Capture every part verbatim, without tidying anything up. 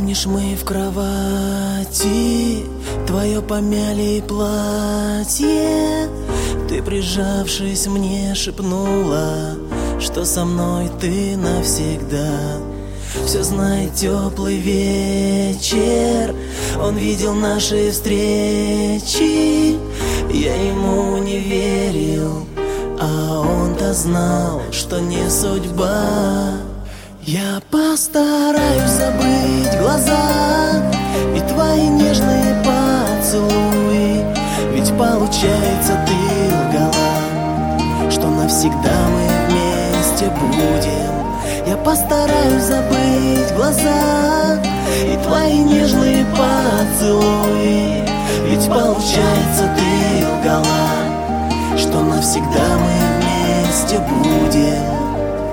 Помнишь, мы в кровати, твое помяли платье, ты, прижавшись мне, шепнула, что со мной ты навсегда. Все знает теплый вечер, он видел наши встречи. Я ему не верил, а он-то знал, что не судьба. Я постараюсь забыть глаза и твои нежные поцелуи, ведь получается, ты лгала, что навсегда мы вместе будем. Я постараюсь забыть глаза и твои нежные поцелуи, ведь получается, ты лгала, что навсегда мы вместе будем.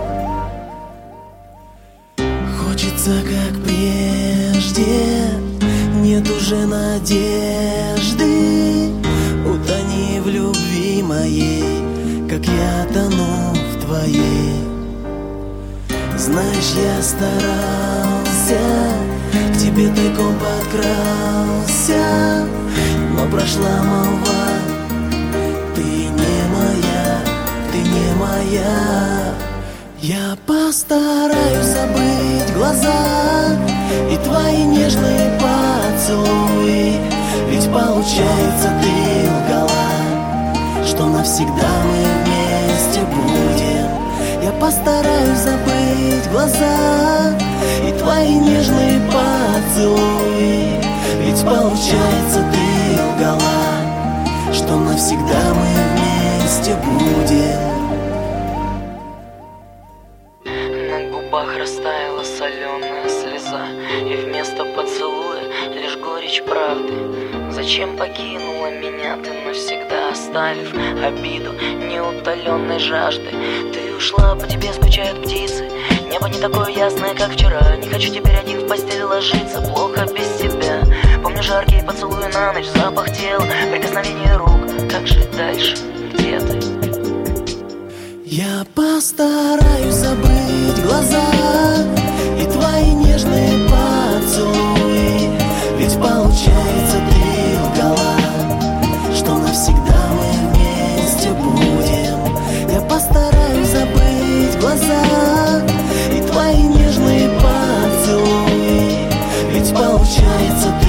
Хочется, как прежде, нет уже надежды. Утони в любви моей, как я тону в твоей. Знаешь, я старался, к тебе тайком подкрался, но прошла молва. Ты не моя, ты не моя. Я постараюсь забыть глаза и твои нежные поцелуи, ведь получается, ты лгала, что навсегда мы вместе будем. Я постараюсь забыть глаза и твои нежные поцелуи, ведь получается, ты лгала, что навсегда мы вместе будем. Растаяла соленая слеза, и вместо поцелуя лишь горечь правды. Зачем покинула меня ты навсегда, оставив обиду неутоленной жажды? Ты ушла, по тебе скучают птицы, небо не такое ясное, как вчера. Не хочу теперь один в постели ложиться, плохо без тебя. Помню жаркие поцелуи на ночь, запах тела, прикосновение рук. Как жить дальше, где ты? Я постараюсь забыть глаза и твои нежные поцелуи, ведь получается, ты лгала, что навсегда мы вместе будем. Я постараюсь забыть глаза и твои нежные поцелуи, ведь получается, ты